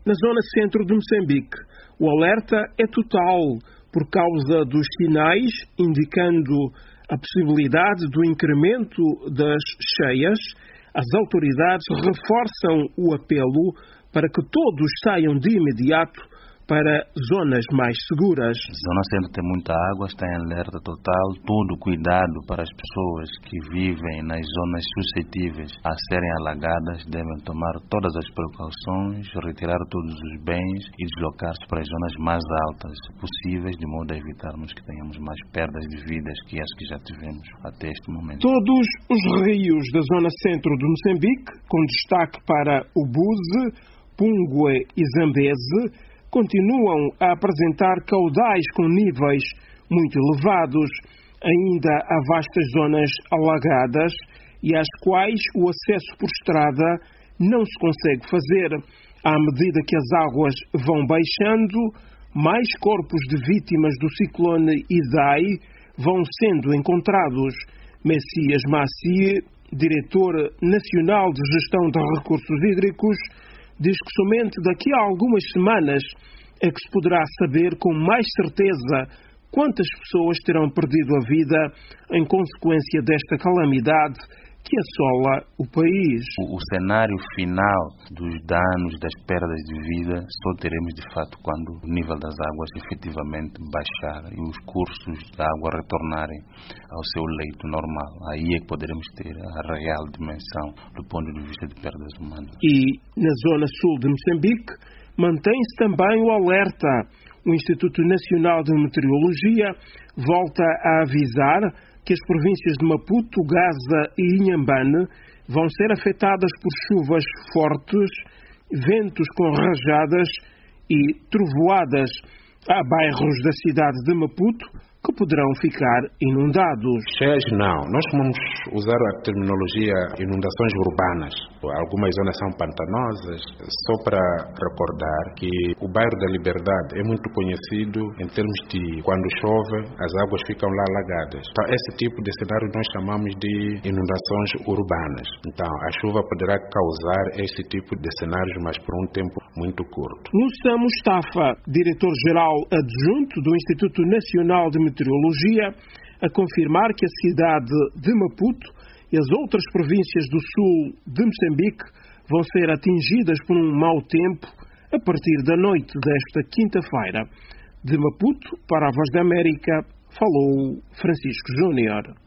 Na zona centro de Moçambique, o alerta é total por causa dos sinais indicando a possibilidade do incremento das cheias. As autoridades reforçam o apelo para que todos saiam de imediato para zonas mais seguras. A zona centro tem muita água, está em alerta total. Todo cuidado para as pessoas que vivem nas zonas suscetíveis a serem alagadas devem tomar todas as precauções, retirar todos os bens e deslocar-se para as zonas mais altas possíveis, de modo a evitarmos que tenhamos mais perdas de vidas que as que já tivemos até este momento. Todos os rios da zona centro de Moçambique, com destaque para o Buze, Pungue e Zambeze, continuam a apresentar caudais com níveis muito elevados. Ainda há vastas zonas alagadas e às quais o acesso por estrada não se consegue fazer. À medida que as águas vão baixando, mais corpos de vítimas do ciclone Idai vão sendo encontrados. Messias Massi, diretor nacional de gestão de recursos hídricos, diz que somente daqui a algumas semanas é que se poderá saber com mais certeza quantas pessoas terão perdido a vida em consequência desta calamidade que assola o país. O cenário final dos danos, das perdas de vida, só teremos de fato quando o nível das águas efetivamente baixar e os cursos da água retornarem ao seu leito normal. Aí é que poderemos ter a real dimensão do ponto de vista de perdas humanas. E na zona sul de Moçambique mantém-se também o alerta. O Instituto Nacional de Meteorologia volta a avisar que as províncias de Maputo, Gaza e Inhambane vão ser afetadas por chuvas fortes, ventos com rajadas e trovoadas. Há bairros da cidade de Maputo que poderão ficar inundados. Cheias não. Nós vamos usar a terminologia inundações urbanas. Algumas zonas são pantanosas. Só para recordar que o bairro da Liberdade é muito conhecido em termos de quando chove, as águas ficam lá alagadas. Então, esse tipo de cenário nós chamamos de inundações urbanas. Então, a chuva poderá causar esse tipo de cenários, mas por um tempo muito curto. Moussa Mustafa, diretor-geral adjunto do Instituto Nacional de Meteorologia, a confirmar que a cidade de Maputo e as outras províncias do sul de Moçambique vão ser atingidas por um mau tempo a partir da noite desta quinta-feira. De Maputo, para a Voz da América, falou Francisco Júnior.